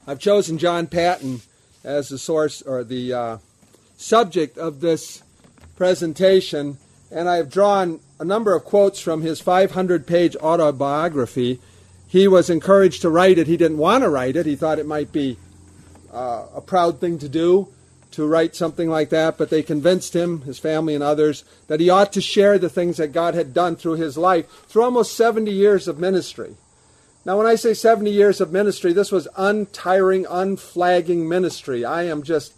I've chosen John Paton as the source or the subject of this presentation, and I've drawn a number of quotes from his 500-page autobiography. He was encouraged to write it. He didn't want to write it. He thought it might be a proud thing to do, to write something like that, but they convinced him, his family and others, that he ought to share the things that God had done through his life, through almost 70 years of ministry. Now, when I say 70 years of ministry, this was untiring, unflagging ministry. I'm just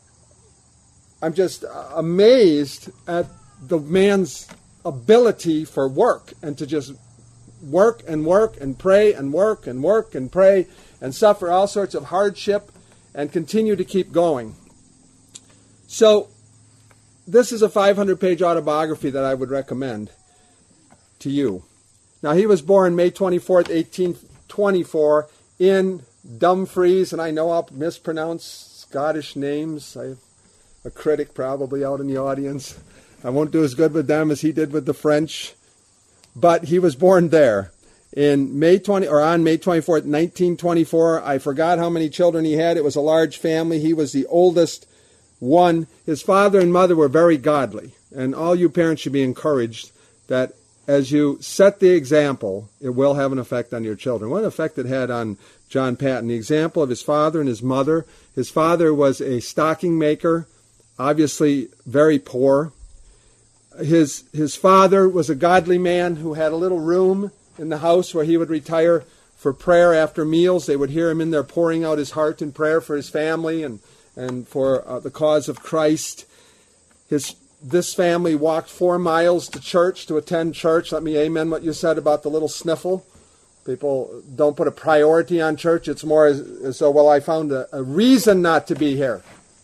amazed at the man's ability for work, and to just work and work and pray and work and work and pray and suffer all sorts of hardship and continue to keep going. So, this is a 500-page autobiography that I would recommend to you. Now, he was born May 24th, 1824 in Dumfries, and I know I'll mispronounce Scottish names. I have a critic probably out in the audience. I won't do as good with them as he did with the French. But he was born there on May 24th, 1924. I forgot how many children he had. It was a large family. He was the oldest one. His father and mother were very godly, and all you parents should be encouraged that as you set the example, it will have an effect on your children. What effect it had on John Paton? The example of his father and his mother. His father was a stocking maker, obviously very poor. His father was a godly man who had a little room in the house where he would retire for prayer after meals. They would hear him in there pouring out his heart in prayer for his family and for the cause of Christ. This family walked 4 miles to church to attend church. Let me amen what you said about the little sniffle. People don't put a priority on church. It's more as though, well, I found a reason not to be here.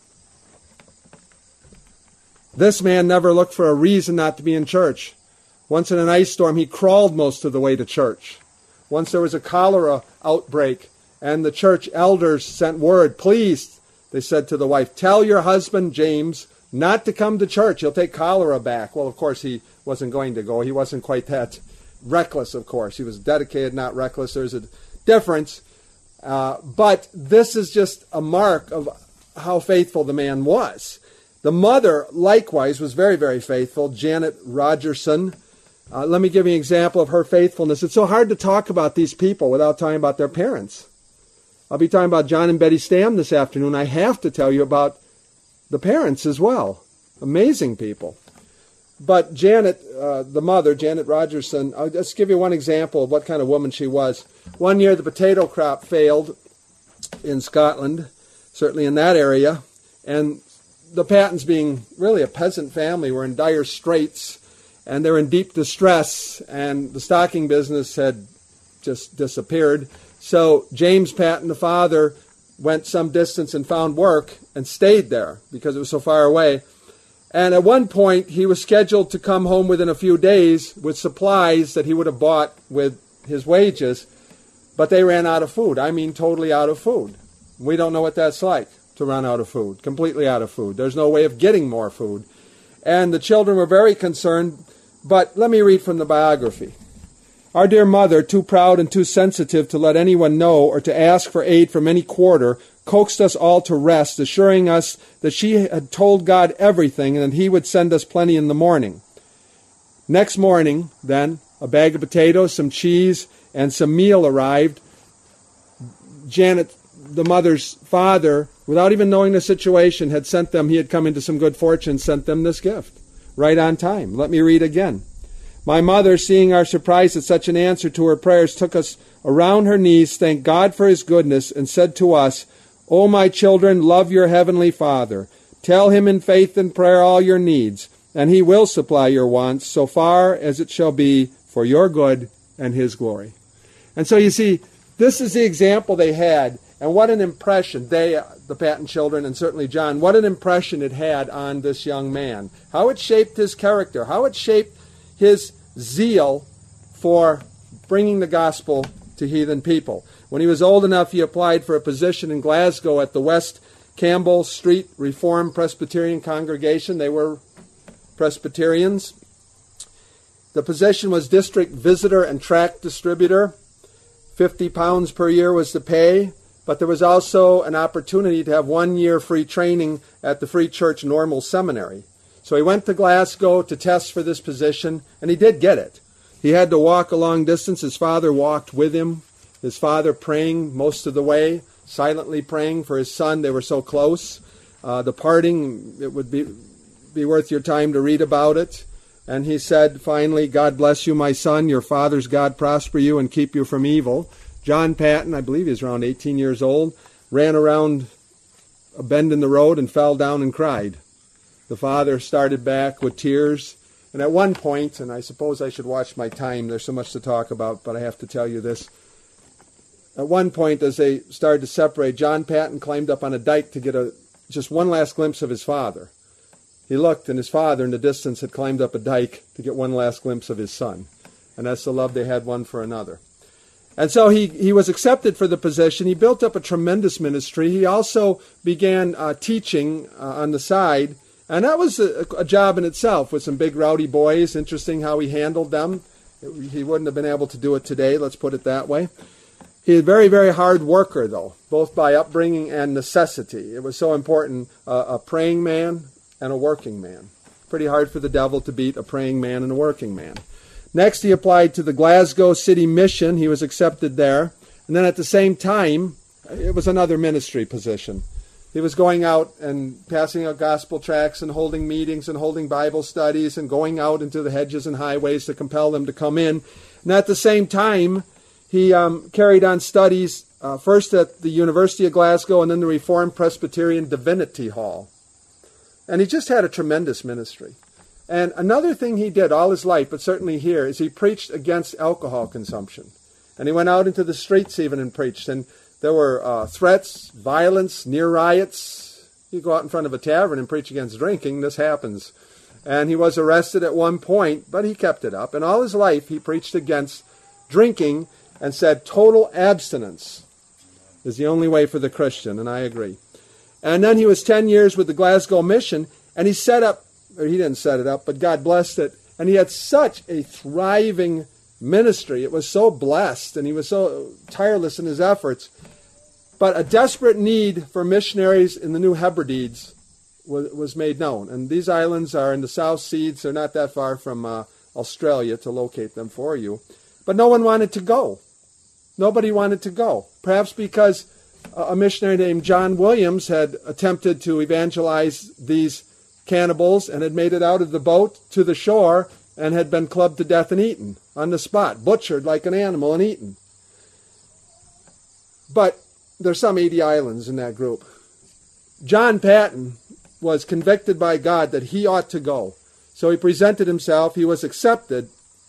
This man never looked for a reason not to be in church. Once in an ice storm, he crawled most of the way to church. Once there was a cholera outbreak, and the church elders sent word, please, they said to the wife, tell your husband, James, not to come to church. He'll take cholera back. Well, of course, he wasn't going to go. He wasn't quite that reckless, of course. He was dedicated, not reckless. There's a difference. But this is just a mark of how faithful the man was. The mother, likewise, was very, very faithful, Janet Rogerson. Let me give you an example of her faithfulness. It's so hard to talk about these people without talking about their parents. I'll be talking about John and Betty Stam this afternoon. I have to tell you about the parents as well. Amazing people. But Janet, the mother, Janet Rogerson, I'll just give you one example of what kind of woman she was. One year the potato crop failed in Scotland, certainly in that area, and the Patons, being really a peasant family, were in dire straits, and they're in deep distress, and the stocking business had just disappeared. So James Paton, the father, went some distance and found work and stayed there because it was so far away. And at one point, he was scheduled to come home within a few days with supplies that he would have bought with his wages, but they ran out of food. I mean, totally out of food. We don't know what that's like, to run out of food, completely out of food. There's no way of getting more food. And the children were very concerned, but let me read from the biography. Our dear mother, too proud and too sensitive to let anyone know or to ask for aid from any quarter, coaxed us all to rest, assuring us that she had told God everything and that he would send us plenty in the morning. Next morning, then, a bag of potatoes, some cheese, and some meal arrived. Janet, the mother's father, without even knowing the situation, had sent them, he had come into some good fortune, sent them this gift, right on time. Let me read again. My mother, seeing our surprise at such an answer to her prayers, took us around her knees, thanked God for his goodness, and said to us, O my children, love your heavenly Father. Tell him in faith and prayer all your needs, and he will supply your wants, so far as it shall be for your good and his glory. And so you see, this is the example they had, and what an impression they, the Paton children, and certainly John, what an impression it had on this young man. How it shaped his character, how it shaped his zeal for bringing the gospel to heathen people. When he was old enough, he applied for a position in Glasgow at the West Campbell Street Reformed Presbyterian Congregation. They were Presbyterians. The position was district visitor and tract distributor. £50 per year was the pay. but there was also an opportunity to have 1 year free training at the Free Church Normal Seminary. So he went to Glasgow to test for this position, and he did get it. He had to walk a long distance. His father walked with him, his father praying most of the way, silently praying for his son. They were so close. The parting, it would be worth your time to read about it. And he said, finally, "God bless you, my son. Your father's God prosper you and keep you from evil." John Paton, I believe he was around 18 years old, ran around a bend in the road and fell down and cried. The father started back with tears. And at one point, and I suppose I should watch my time, there's so much to talk about, but I have to tell you this. At one point, as they started to separate, John Paton climbed up on a dike to get just one last glimpse of his father. He looked, and his father in the distance had climbed up a dike to get one last glimpse of his son. And that's the love they had one for another. And so he was accepted for the position. He built up a tremendous ministry. He also began teaching on the side. And that was a job in itself with some big rowdy boys. Interesting how he handled them. He wouldn't have been able to do it today, let's put it that way. He was a very, very hard worker, though, both by upbringing and necessity. It was so important, a praying man and a working man. Pretty hard for the devil to beat a praying man and a working man. Next, he applied to the Glasgow City Mission. He was accepted there. And then at the same time, it was another ministry position. He was going out and passing out gospel tracts and holding meetings and holding Bible studies and going out into the hedges and highways to compel them to come in. And at the same time, he carried on studies first at the University of Glasgow and then the Reformed Presbyterian Divinity Hall. And he just had a tremendous ministry. And another thing he did all his life, but certainly here, is he preached against alcohol consumption. And he went out into the streets even and preached. And there were threats, violence, near riots. You go out in front of a tavern and preach against drinking, this happens. And he was arrested at one point, but he kept it up. And all his life he preached against drinking and said total abstinence is the only way for the Christian, and I agree. And then he was 10 years with the Glasgow Mission, and he set up, or he didn't set it up, but God blessed it, and he had such a thriving ministry. It was so blessed, and he was so tireless in his efforts. But a desperate need for missionaries in the New Hebrides was made known. And these islands are in the South Seas. They're not that far from Australia to locate them for you. But no one wanted to go. Nobody wanted to go. Perhaps because a missionary named John Williams had attempted to evangelize these cannibals and had made it out of the boat to the shore and had been clubbed to death and eaten on the spot, butchered like an animal and eaten. But there's some 80 islands in that group. John Paton was convicted by God that he ought to go. So he presented himself, he was accepted,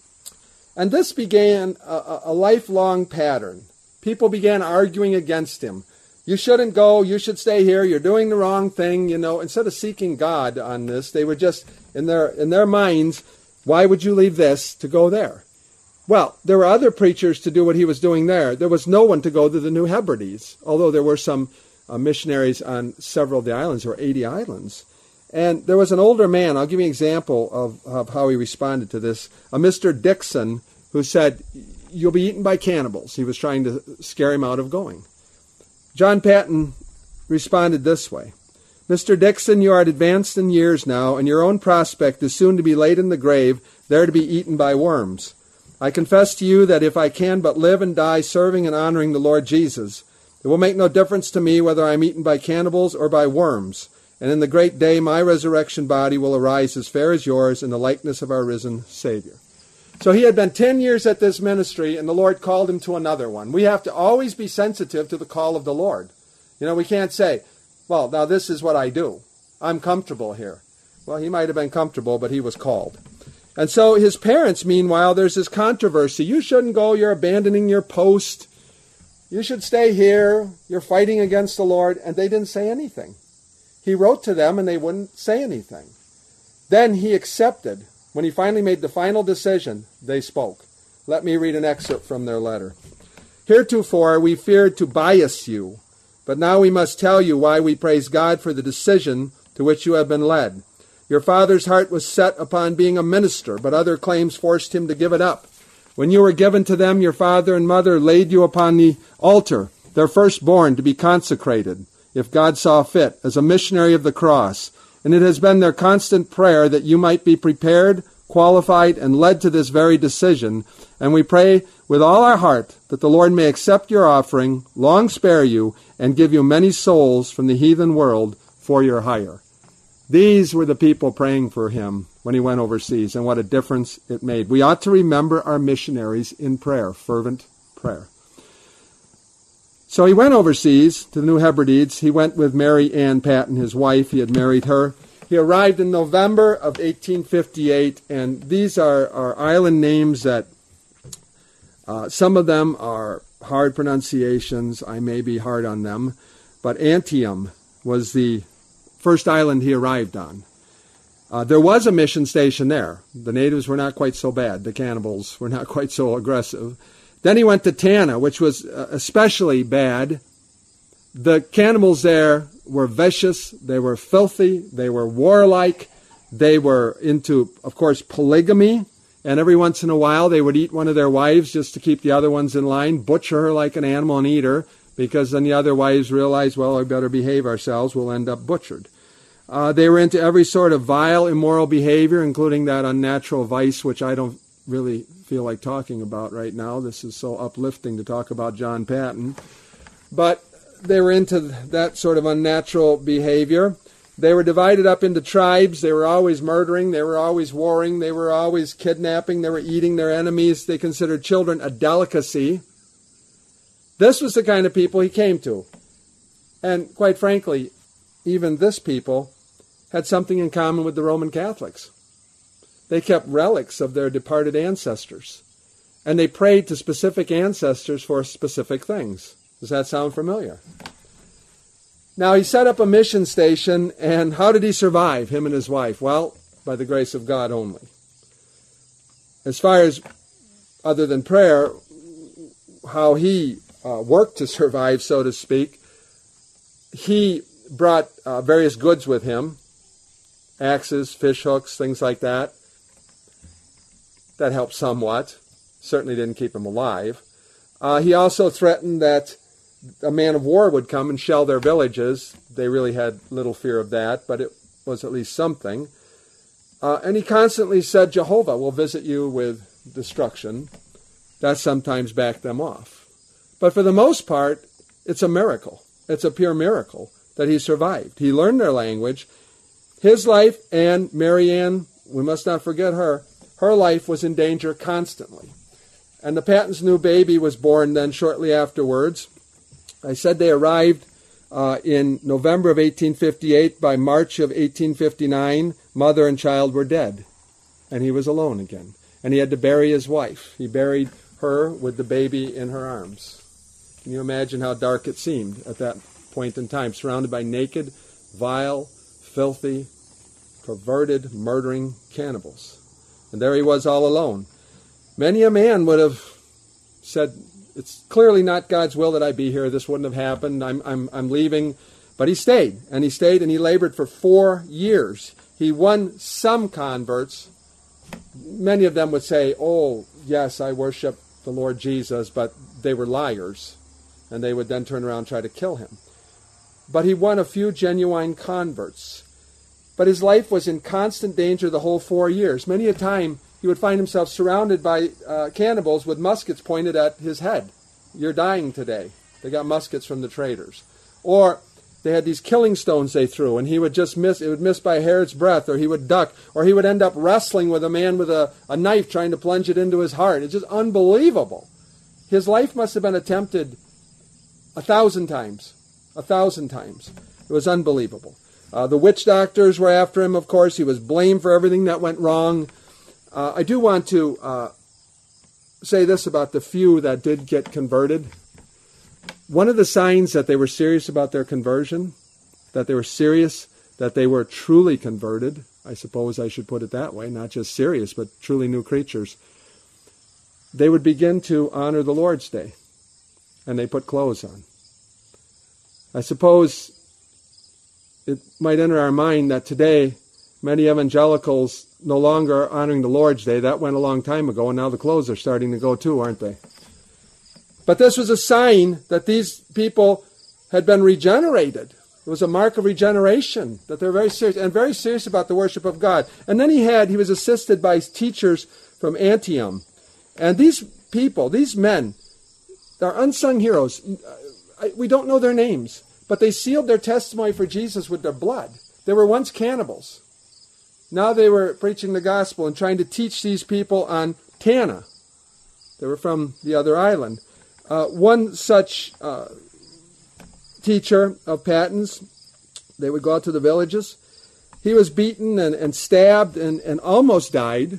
and this began a lifelong pattern. People began arguing against him. You shouldn't go, you should stay here, you're doing the wrong thing, you know. Instead of seeking God on this, they were just, in their minds, why would you leave this to go there? Well, there were other preachers to do what he was doing there. There was no one to go to the New Hebrides, although there were some missionaries on several of the islands. There were 80 islands. And there was an older man, I'll give you an example of how he responded to this, a Mr. Dixon, who said, "You'll be eaten by cannibals." He was trying to scare him out of going. John Paton responded this way, "Mr. Dixon, you are advanced in years now, and your own prospect is soon to be laid in the grave, there to be eaten by worms. I confess to you that if I can but live and die serving and honoring the Lord Jesus, it will make no difference to me whether I am eaten by cannibals or by worms. And in the great day my resurrection body will arise as fair as yours in the likeness of our risen Savior." So he had been 10 years at this ministry, and the Lord called him to another one. We have to always be sensitive to the call of the Lord. You know, we can't say, well, now this is what I do. I'm comfortable here. Well, he might have been comfortable, but he was called. And so his parents, meanwhile, there's this controversy. You shouldn't go. You're abandoning your post. You should stay here. You're fighting against the Lord. And they didn't say anything. He wrote to them, and they wouldn't say anything. Then he accepted. When he finally made the final decision, they spoke. Let me read an excerpt from their letter. "Heretofore we feared to bias you, but now we must tell you why we praise God for the decision to which you have been led. Your father's heart was set upon being a minister, but other claims forced him to give it up. When you were given to them, your father and mother laid you upon the altar their firstborn to be consecrated, if God saw fit, as a missionary of the cross. And it has been their constant prayer that you might be prepared, qualified, and led to this very decision. And we pray with all our heart that the Lord may accept your offering, long spare you, and give you many souls from the heathen world for your hire. These were the people praying for him when he went overseas, and what a difference it made. We ought to remember our missionaries in prayer, fervent prayer. So he went overseas to the New Hebrides. He went with Mary Ann Paton, his wife. He had married her. He arrived in November of 1858, and these are island names that some of them are hard pronunciations. I may be hard on them, but Antietam was the first island he arrived on. There was a mission station there. The natives were not quite so bad. The cannibals were not quite so aggressive. Then he went to Tanna, which was especially bad. The cannibals there were vicious. They were filthy. They were warlike. They were into, of course, polygamy. And every once in a while they would eat one of their wives just to keep the other ones in line, butcher her like an animal and eat her, because then the other wives realized, well, we better behave ourselves. We'll end up butchered. They were into every sort of vile, immoral behavior, including that unnatural vice, which I don't really feel like talking about right now. This is so uplifting to talk about John Paton. But they were into that sort of unnatural behavior. They were divided up into tribes. They were always murdering. They were always warring. They were always kidnapping. They were eating their enemies. They considered children a delicacy. This was the kind of people he came to. And quite frankly, even this people had something in common with the Roman Catholics. They kept relics of their departed ancestors. And they prayed to specific ancestors for specific things. Does that sound familiar? Now, he set up a mission station, and how did he survive, him and his wife? Well, by the grace of God only. As far as, other than prayer, how he worked to survive, so to speak, he brought various goods with him, axes, fish hooks, things like that. That helped somewhat. Certainly didn't keep him alive. He also threatened that a man of war would come and shell their villages. They really had little fear of that, but it was at least something. And he constantly said, Jehovah will visit you with destruction. That sometimes backed them off. But for the most part, it's a miracle. It's a pure miracle that he survived. He learned their language. His life, and Mary Ann, we must not forget her life was in danger constantly. And the Patons' new baby was born then shortly afterwards. I said they arrived in November of 1858. By March of 1859, mother and child were dead. And he was alone again. And he had to bury his wife. He buried her with the baby in her arms. Can you imagine how dark it seemed at that point in time, surrounded by naked, vile, filthy, perverted, murdering cannibals? And there he was all alone. Many a man would have said, it's clearly not God's will that I be here. This wouldn't have happened. I'm leaving. But he stayed, and he stayed, and he labored for 4 years. He won some converts. Many of them would say, oh, yes, I worship the Lord Jesus, but they were liars, and they would then turn around and try to kill him. But he won a few genuine converts. But his life was in constant danger the whole 4 years. Many a time he would find himself surrounded by cannibals with muskets pointed at his head. You're dying today. They got muskets from the traders. Or they had these killing stones they threw, and he would just miss. It would miss by a hair's breadth, or he would duck, or he would end up wrestling with a man with a knife trying to plunge it into his heart. It's just unbelievable. His life must have been attempted 1,000 times. 1,000 times. It was unbelievable. The witch doctors were after him, of course. He was blamed for everything that went wrong. I do want to say this about the few that did get converted. One of the signs that they were serious about their conversion, that they were serious, that they were truly converted, I suppose I should put it that way, not just serious, but truly new creatures, they would begin to honor the Lord's Day, and they put clothes on. I suppose it might enter our mind that today many evangelicals no longer are honoring the Lord's Day. That went a long time ago, and now the clothes are starting to go too, aren't they? But this was a sign that these people had been regenerated. It was a mark of regeneration, that they're very serious about the worship of God. And then he was assisted by teachers from Antioch. And these people, these men, they're unsung heroes. We don't know their names, but they sealed their testimony for Jesus with their blood. They were once cannibals. Now they were preaching the gospel and trying to teach these people on Tanna. They were from the other island. One such teacher of Patton's, they would go out to the villages. He was beaten and stabbed and almost died.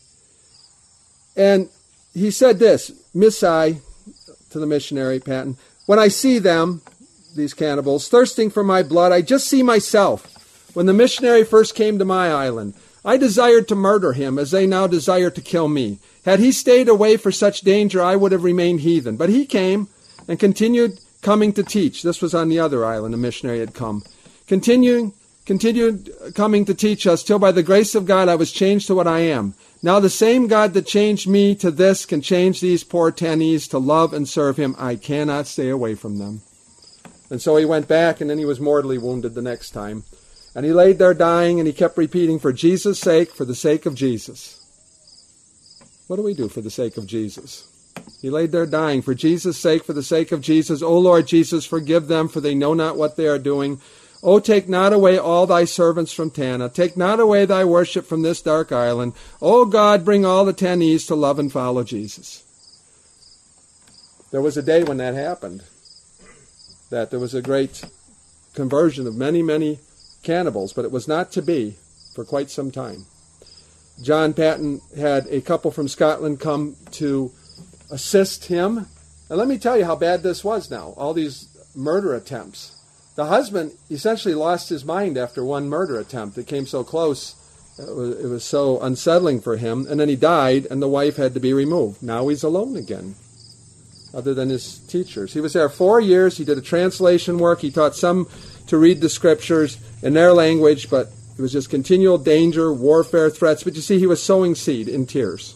And he said this, Missai, to the missionary Patton, when I see them, these cannibals, thirsting for my blood, I just see myself. When the missionary first came to my island, I desired to murder him as they now desire to kill me. Had he stayed away for such danger, I would have remained heathen. But he came and continued coming to teach. This was on the other island, a missionary had come. Continued coming to teach us till by the grace of God I was changed to what I am. Now the same God that changed me to this can change these poor Tannese to love and serve him. I cannot stay away from them. And so he went back, and then he was mortally wounded the next time. And he laid there dying, and he kept repeating, for Jesus' sake, for the sake of Jesus. What do we do for the sake of Jesus? He laid there dying, for Jesus' sake, for the sake of Jesus. O Lord Jesus, forgive them, for they know not what they are doing. O take not away all thy servants from Tanna. Take not away thy worship from this dark island. O God, bring all the Tannese to love and follow Jesus. There was a day when that happened, that there was a great conversion of many, many cannibals, but it was not to be for quite some time. John Patton had a couple from Scotland come to assist him. And let me tell you how bad this was now, all these murder attempts. The husband essentially lost his mind after one murder attempt. It came so close, it was so unsettling for him. And then he died, and the wife had to be removed. Now he's alone again, other than his teachers. He was there 4 years. He did a translation work. He taught some to read the scriptures in their language, but it was just continual danger, warfare, threats. But you see, he was sowing seed in tears.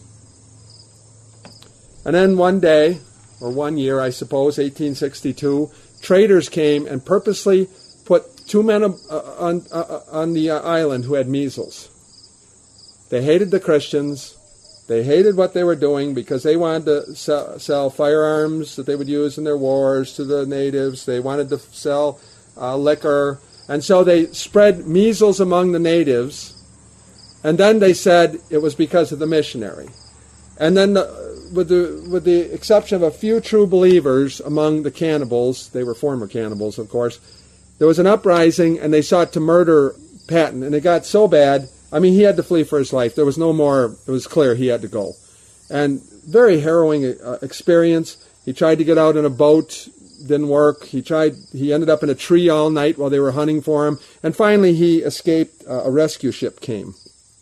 And then one day, or 1 year, I suppose, 1862, traders came and purposely put 2 men on the island who had measles. They hated the Christians. They hated what they were doing because they wanted to sell firearms that they would use in their wars to the natives. They wanted to sell liquor. And so they spread measles among the natives. And then they said it was because of the missionary. And then with the exception of a few true believers among the cannibals, they were former cannibals, of course, there was an uprising, and they sought to murder Patton. And it got so bad, I mean, he had to flee for his life. There was no more, it was clear he had to go. And very harrowing experience. He tried to get out in a boat, didn't work. He ended up in a tree all night while they were hunting for him. And finally he escaped. A rescue ship came.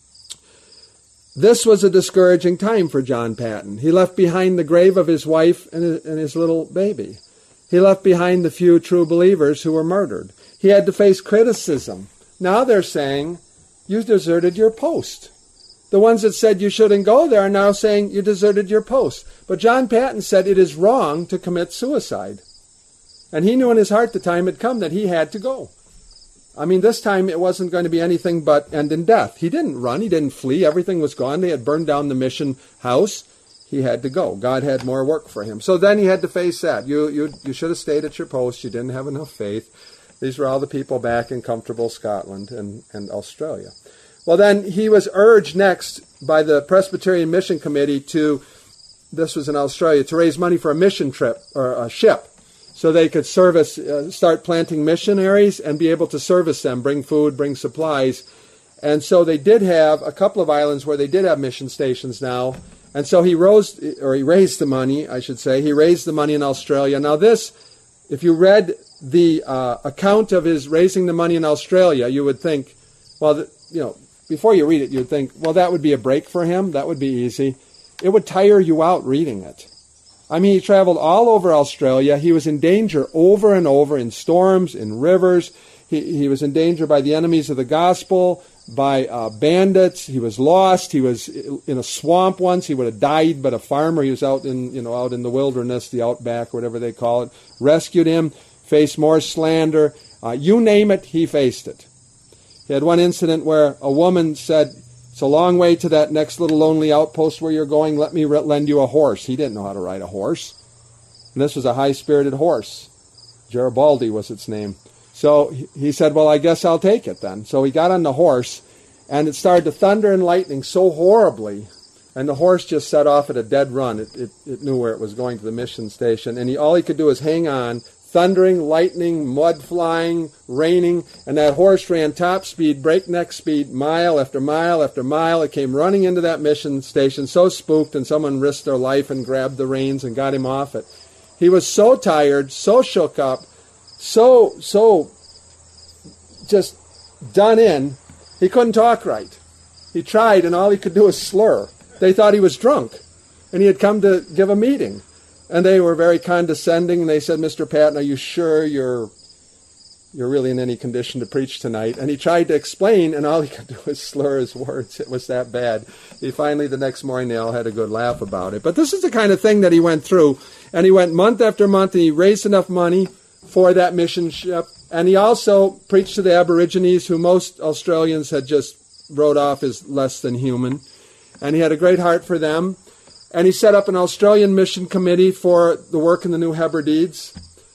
This was a discouraging time for John Patton. He left behind the grave of his wife and his little baby. He left behind the few true believers who were murdered. He had to face criticism. Now they're saying, you deserted your post. The ones that said you shouldn't go there are now saying you deserted your post. But John Patton said it is wrong to commit suicide. And he knew in his heart the time had come that he had to go. I mean, this time it wasn't going to be anything but end in death. He didn't run. He didn't flee. Everything was gone. They had burned down the mission house. He had to go. God had more work for him. So then he had to face that. You should have stayed at your post. You didn't have enough faith. These were all the people back in comfortable Scotland and Australia. Well, then he was urged next by the Presbyterian Mission Committee this was in Australia, to raise money for a mission trip, or a ship, so they could start planting missionaries and be able to service them, bring food, bring supplies. And so they did have a couple of islands where they did have mission stations now. And so he raised the money, I should say. He raised the money in Australia. Now this, if you read the account of his raising the money in Australia, you would think, well, before you read it, you'd think, well, that would be a break for him. That would be easy. It would tire you out reading it. I mean, he traveled all over Australia. He was in danger over and over in storms, in rivers. He was in danger by the enemies of the gospel, by bandits. He was lost. He was in a swamp once. He would have died, but a farmer, he was out in the wilderness, the outback, whatever they call it, rescued him, faced more slander. You name it, he faced it. He had one incident where a woman said, "It's a long way to that next little lonely outpost where you're going. Let me lend you a horse." He didn't know how to ride a horse. And this was a high-spirited horse. Garibaldi was its name. So he said, "Well, I guess I'll take it then." So he got on the horse, and it started to thunder and lightning so horribly, and the horse just set off at a dead run. It knew where it was going, to the mission station, and all he could do was hang on. Thundering, lightning, mud flying, raining, and that horse ran top speed, breakneck speed, mile after mile after mile. It came running into that mission station, so spooked, and someone risked their life and grabbed the reins and got him off it. He was so tired, so shook up, so just done in, he couldn't talk right. He tried, and all he could do was slur. They thought he was drunk, and he had come to give a meeting. And they were very condescending. They said, "Mr. Patton, are you sure you're really in any condition to preach tonight?" And he tried to explain, and all he could do was slur his words. It was that bad. He finally, the next morning, they all had a good laugh about it. But this is the kind of thing that he went through. And he went month after month, and he raised enough money for that mission ship. And he also preached to the Aborigines, who most Australians had just wrote off as less than human. And he had a great heart for them. And he set up an Australian mission committee for the work in the New Hebrides.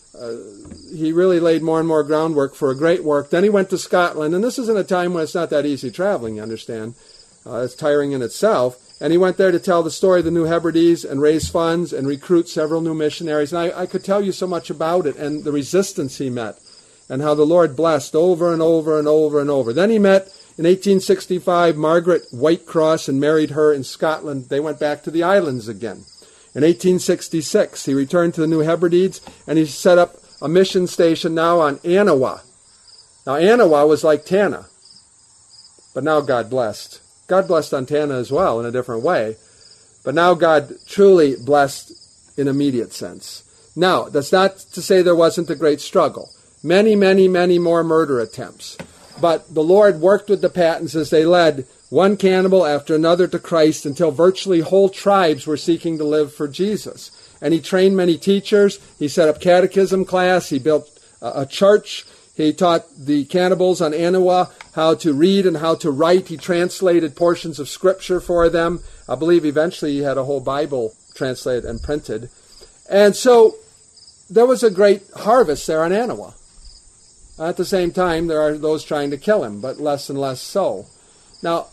He really laid more and more groundwork for a great work. Then he went to Scotland, and this is in a time when it's not that easy traveling, you understand. It's tiring in itself. And he went there to tell the story of the New Hebrides and raise funds and recruit several new missionaries. And I could tell you so much about it and the resistance he met and how the Lord blessed over and over and over and over. Then he met, in 1865, Margaret Whitecross and married her in Scotland. They went back to the islands again. In 1866, he returned to the New Hebrides, and he set up a mission station now on Anawa. Now, Anawa was like Tanna, but now God blessed. God blessed on Tanna as well in a different way, but now God truly blessed in immediate sense. Now, that's not to say there wasn't a great struggle. Many, many, many more murder attempts. But the Lord worked with the Pattons as they led one cannibal after another to Christ until virtually whole tribes were seeking to live for Jesus. And he trained many teachers. He set up catechism class. He built a church. He taught the cannibals on Anawa how to read and how to write. He translated portions of Scripture for them. I believe eventually he had a whole Bible translated and printed. And so there was a great harvest there on Anawa. At the same time, there are those trying to kill him, but less and less so. Now,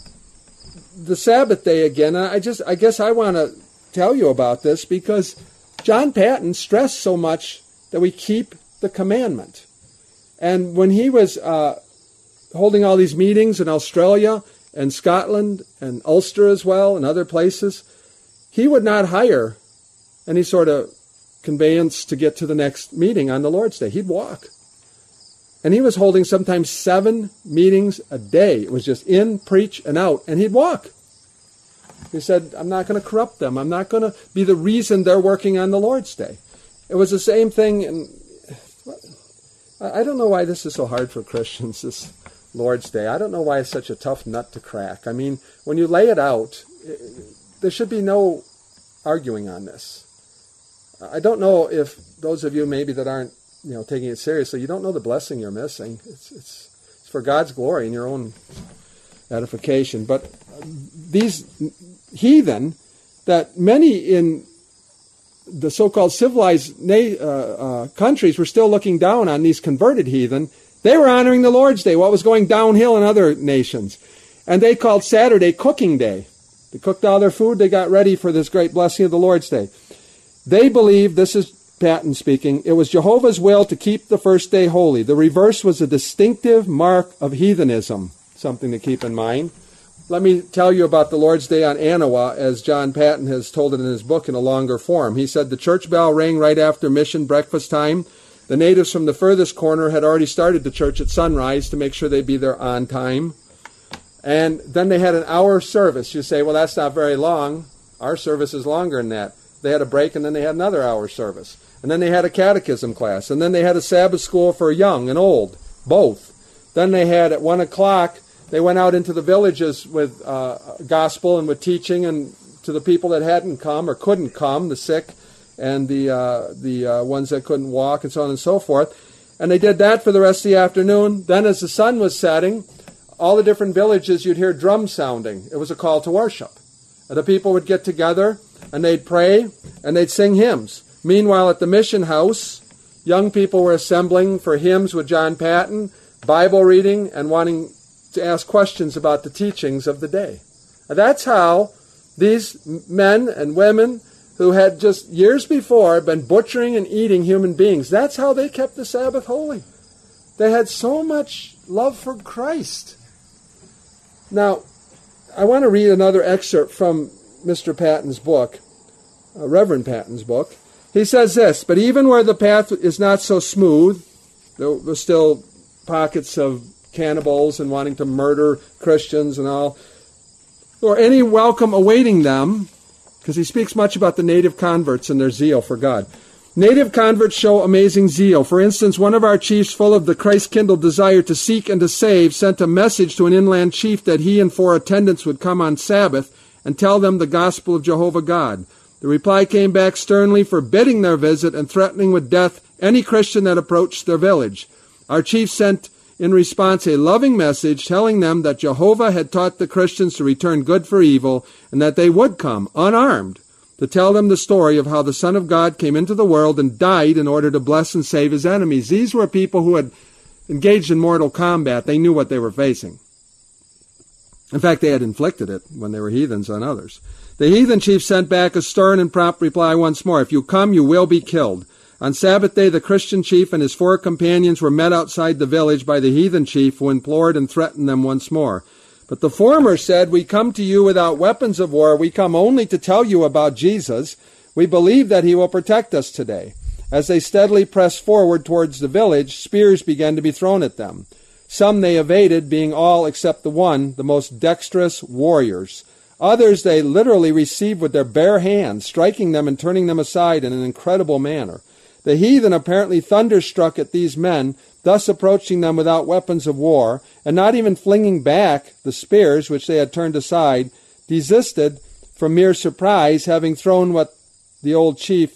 the Sabbath day again, I guess I want to tell you about this because John Paton stressed so much that we keep the commandment. And when he was holding all these meetings in Australia and Scotland and Ulster as well and other places, he would not hire any sort of conveyance to get to the next meeting on the Lord's Day. He'd walk. And he was holding sometimes 7 meetings a day. It was just in, preach, and out. And he'd walk. He said, "I'm not going to corrupt them. I'm not going to be the reason they're working on the Lord's Day." It was the same thing. And I don't know why this is so hard for Christians, this Lord's Day. I don't know why it's such a tough nut to crack. I mean, when you lay it out, there should be no arguing on this. I don't know if those of you maybe that aren't taking it seriously, you don't know the blessing you're missing. It's for God's glory and your own edification. But these heathen, that many in the so-called civilized countries were still looking down on these converted heathen, they were honoring the Lord's Day, what was going downhill in other nations. And they called Saturday Cooking Day. They cooked all their food, they got ready for this great blessing of the Lord's Day. They believed, this is Paton speaking, it was Jehovah's will to keep the first day holy. The reverse was a distinctive mark of heathenism, something to keep in mind. Let me tell you about the Lord's Day on Anawa, as John Paton has told it in his book in a longer form. He said the church bell rang right after mission breakfast time. The natives from the furthest corner had already started the church at sunrise to make sure they'd be there on time. And then they had an hour service. You say, well, that's not very long. Our service is longer than that. They had a break, and then they had another hour service. And then they had a catechism class. And then they had a Sabbath school for young and old, both. Then they had, at 1 o'clock, they went out into the villages with gospel and with teaching, and to the people that hadn't come or couldn't come, the sick and the ones that couldn't walk, and so on and so forth. And they did that for the rest of the afternoon. Then as the sun was setting, all the different villages, you'd hear drums sounding. It was a call to worship. And the people would get together, and they'd pray, and they'd sing hymns. Meanwhile, at the mission house, young people were assembling for hymns with John Paton, Bible reading, and wanting to ask questions about the teachings of the day. And that's how these men and women who had just years before been butchering and eating human beings, that's how they kept the Sabbath holy. They had so much love for Christ. Now, I want to read another excerpt from Mr. Paton's book, Reverend Paton's book. He says this, "But even where the path is not so smooth, there were still pockets of cannibals and wanting to murder Christians and all, or any welcome awaiting them," because he speaks much about the native converts and their zeal for God. "Native converts show amazing zeal. For instance, one of our chiefs, full of the Christ-kindled desire to seek and to save, sent a message to an inland chief that he and 4 attendants would come on Sabbath and tell them the gospel of Jehovah God. The reply came back sternly forbidding their visit and threatening with death any Christian that approached their village. Our chief sent in response a loving message telling them that Jehovah had taught the Christians to return good for evil and that they would come, unarmed, to tell them the story of how the Son of God came into the world and died in order to bless and save his enemies." These were people who had engaged in mortal combat. They knew what they were facing. In fact, they had inflicted it when they were heathens on others. The heathen chief sent back a stern and prompt reply once more, "If you come, you will be killed." On Sabbath day, the Christian chief and his 4 companions were met outside the village by the heathen chief, who implored and threatened them once more. But the former said, "We come to you without weapons of war. We come only to tell you about Jesus. We believe that he will protect us today." As they steadily pressed forward towards the village, spears began to be thrown at them. Some they evaded, being all except the one, the most dexterous warriors. Others they literally received with their bare hands, striking them and turning them aside in an incredible manner. The heathen, apparently thunderstruck at these men, thus approaching them without weapons of war, and not even flinging back the spears which they had turned aside, desisted from mere surprise, having thrown what the old chief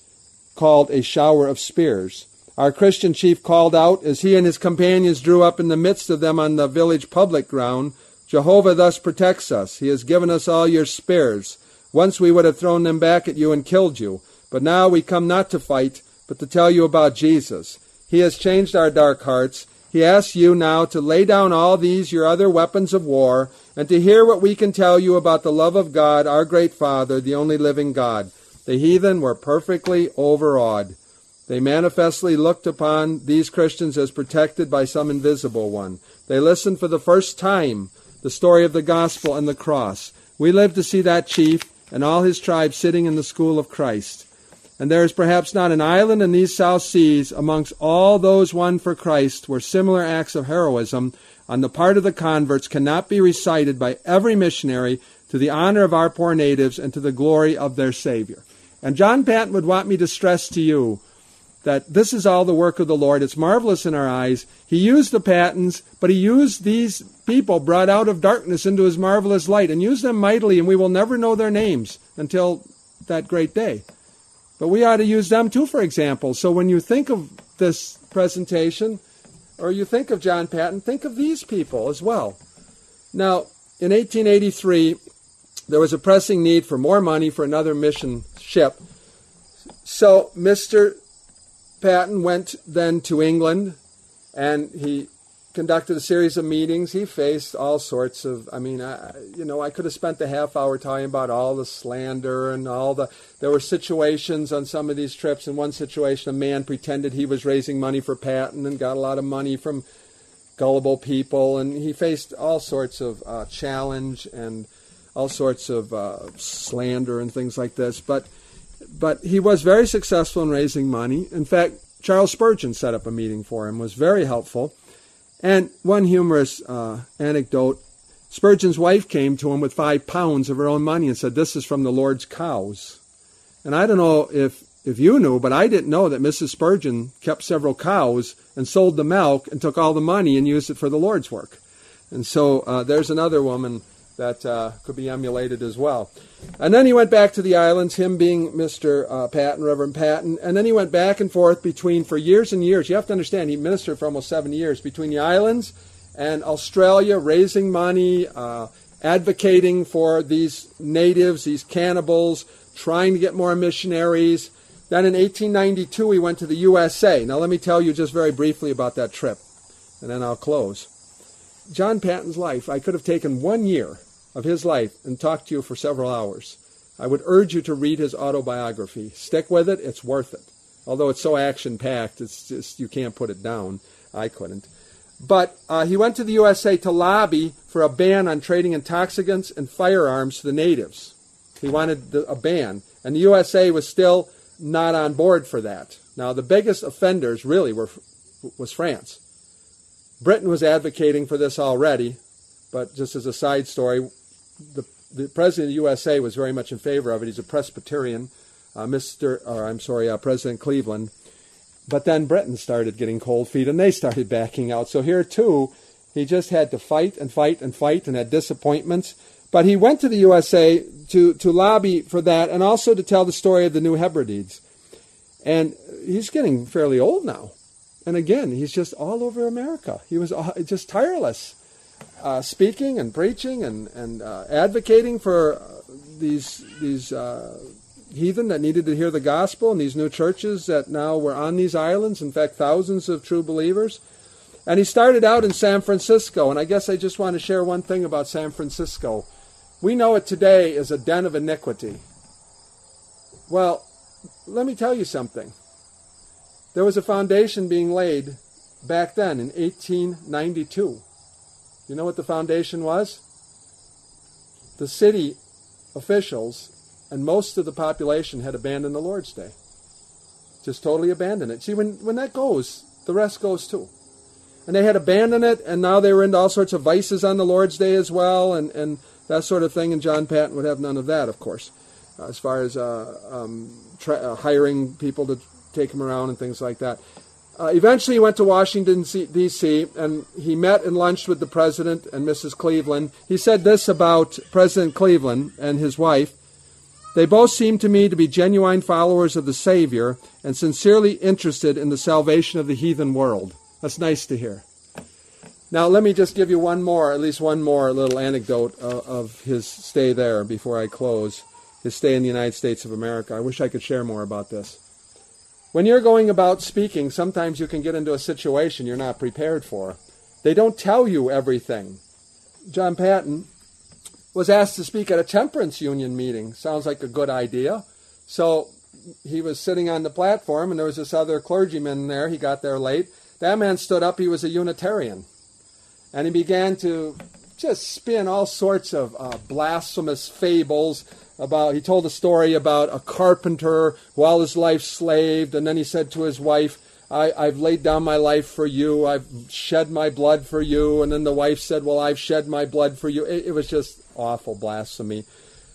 called a shower of spears. Our Christian chief called out, as he and his companions drew up in the midst of them on the village public ground, "Jehovah thus protects us. He has given us all your spears. Once we would have thrown them back at you and killed you. But now we come not to fight, but to tell you about Jesus. He has changed our dark hearts. He asks you now to lay down all these your other weapons of war, and to hear what we can tell you about the love of God, our great Father, the only living God." The heathen were perfectly overawed. They manifestly looked upon these Christians as protected by some invisible one. They listened for the first time the story of the gospel and the cross. We live to see that chief and all his tribe sitting in the school of Christ. And there is perhaps not an island in these South Seas amongst all those won for Christ where similar acts of heroism on the part of the converts cannot be recited by every missionary to the honor of our poor natives and to the glory of their Savior. And John Paton would want me to stress to you that this is all the work of the Lord. It's marvelous in our eyes. He used the Patons, but he used these people brought out of darkness into his marvelous light and used them mightily, and we will never know their names until that great day. But we ought to use them too, for example. So when you think of this presentation, or you think of John Paton, think of these people as well. Now, in 1883, there was a pressing need for more money for another mission ship. So Mr. Paton went then to England, and he conducted a series of meetings. He faced all sorts of, I could have spent a half hour talking about all the slander and there were situations on some of these trips. In one situation, a man pretended he was raising money for Paton and got a lot of money from gullible people, and he faced all sorts of challenge and all sorts of slander and things like this. But he was very successful in raising money. In fact, Charles Spurgeon set up a meeting for him, was very helpful. And one humorous anecdote, Spurgeon's wife came to him with £5 of her own money and said, "This is from the Lord's cows." And I don't know if you knew, but I didn't know that Mrs. Spurgeon kept several cows and sold the milk and took all the money and used it for the Lord's work. And so there's another woman that could be emulated as well. And then he went back to the islands, him being Mr. Patton, Reverend Patton, and then he went back and forth for years and years. You have to understand, he ministered for almost 7 years between the islands and Australia, raising money, advocating for these natives, these cannibals, trying to get more missionaries. Then in 1892, he went to the USA. Now let me tell you just very briefly about that trip, and then I'll close. John Patton's life, I could have taken 1 year of his life and talked to you for several hours. I would urge you to read his autobiography. Stick with it, it's worth it. Although it's so action-packed, it's just, you can't put it down. I couldn't. But he went to the USA to lobby for a ban on trading intoxicants and firearms to the natives. He wanted a ban, and the USA was still not on board for that. Now, the biggest offenders really was France. Britain was advocating for this already, but just as a side story, the president of the USA was very much in favor of it. He's a Presbyterian, President Cleveland. But then Britain started getting cold feet, and they started backing out. So here, too, he just had to fight and fight and fight and had disappointments. But he went to the USA to lobby for that and also to tell the story of the New Hebrides. And he's getting fairly old now. And again, he's just all over America. He was just tireless, speaking and preaching and advocating for these heathen that needed to hear the gospel, and these new churches that now were on these islands, in fact, thousands of true believers. And he started out in San Francisco, and I guess I just want to share one thing about San Francisco. We know it today as a den of iniquity. Well, let me tell you something. There was a foundation being laid back then in 1892. You know what the foundation was? The city officials and most of the population had abandoned the Lord's Day. Just totally abandoned it. See, when that goes, the rest goes too. And they had abandoned it, and now they were into all sorts of vices on the Lord's Day as well, and that sort of thing, and John Patton would have none of that, of course, as far as hiring people to take him around and things like that. Eventually he went to Washington, D.C., and he met and lunched with the President and Mrs. Cleveland. He said this about President Cleveland and his wife: "They both seem to me to be genuine followers of the Savior and sincerely interested in the salvation of the heathen world." That's nice to hear. Now, let me just give you at least one more little anecdote of his stay there before I close. His stay in the United States of America. I wish I could share more about this. When you're going about speaking, sometimes you can get into a situation you're not prepared for. They don't tell you everything. John Patton was asked to speak at a temperance union meeting. Sounds like a good idea. So he was sitting on the platform, and there was this other clergyman there. He got there late. That man stood up. He was a Unitarian. And he began to just spin all sorts of blasphemous fables he told a story about a carpenter who all his life slaved, and then he said to his wife, I've laid down my life for you, I've shed my blood for you, and then the wife said, well, I've shed my blood for you. It was just awful blasphemy.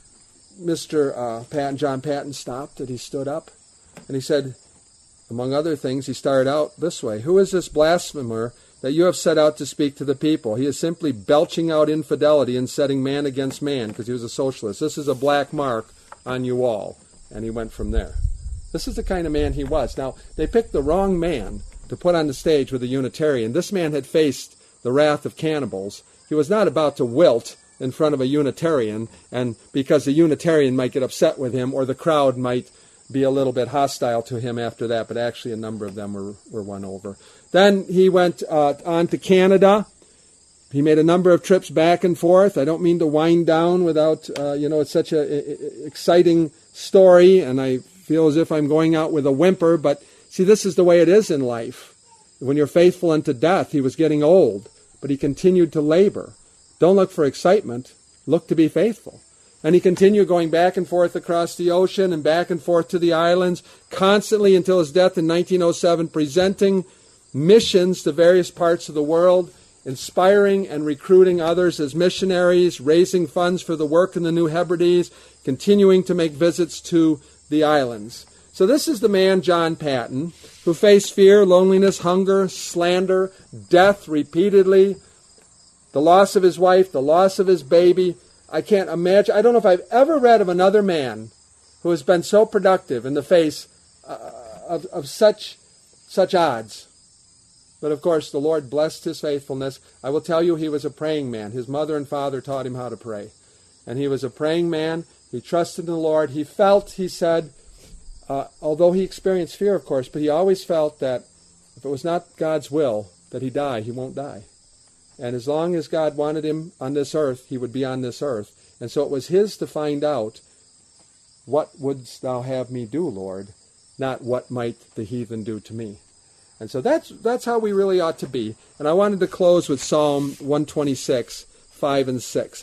Mr. John Patton stopped, and he stood up, and he said, among other things, he started out this way: "Who is this blasphemer that you have set out to speak to the people? He is simply belching out infidelity and setting man against man," because he was a socialist. "This is a black mark on you all." And he went from there. This is the kind of man he was. Now, they picked the wrong man to put on the stage with a Unitarian. This man had faced the wrath of cannibals. He was not about to wilt in front of a Unitarian, and because the Unitarian might get upset with him, or the crowd might be a little bit hostile to him after that, but actually a number of them were won over. Then he went on to Canada. He made a number of trips back and forth. I don't mean to wind down without, it's such an exciting story, and I feel as if I'm going out with a whimper, but see, this is the way it is in life. When you're faithful unto death, he was getting old, but he continued to labor. Don't look for excitement. Look to be faithful. And he continued going back and forth across the ocean and back and forth to the islands, constantly until his death in 1907, presenting missions to various parts of the world, inspiring and recruiting others as missionaries, raising funds for the work in the New Hebrides, continuing to make visits to the islands. So this is the man, John Paton, who faced fear, loneliness, hunger, slander, death repeatedly, the loss of his wife, the loss of his baby. I can't imagine. I don't know if I've ever read of another man who has been so productive in the face of such odds. But of course, the Lord blessed his faithfulness. I will tell you, he was a praying man. His mother and father taught him how to pray. And he was a praying man. He trusted in the Lord. He felt, he said, although he experienced fear, of course, but he always felt that if it was not God's will that he die, he won't die. And as long as God wanted him on this earth, he would be on this earth. And so it was his to find out, what wouldst thou have me do, Lord? Not what might the heathen do to me. And so that's how we really ought to be. And I wanted to close with Psalm 126, 5 and 6.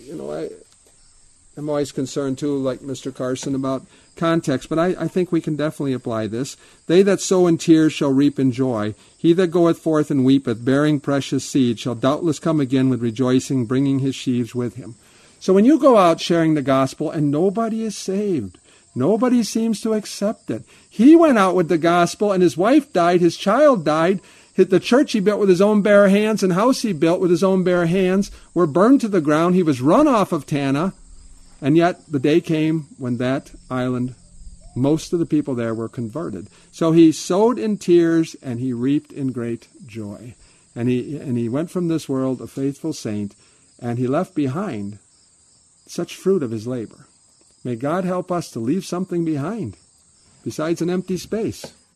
I'm always concerned, too, like Mr. Carson, about context, but I think we can definitely apply this. They that sow in tears shall reap in joy. He that goeth forth and weepeth, bearing precious seed, shall doubtless come again with rejoicing, bringing his sheaves with him. So when you go out sharing the gospel and nobody is saved, nobody seems to accept it. He went out with the gospel and his wife died, his child died, the church he built with his own bare hands and house he built with his own bare hands were burned to the ground. He was run off of Tanna. And yet the day came when that island, most of the people there were converted. So he sowed in tears and he reaped in great joy. And he went from this world a faithful saint, and he left behind such fruit of his labor. May God help us to leave something behind besides an empty space.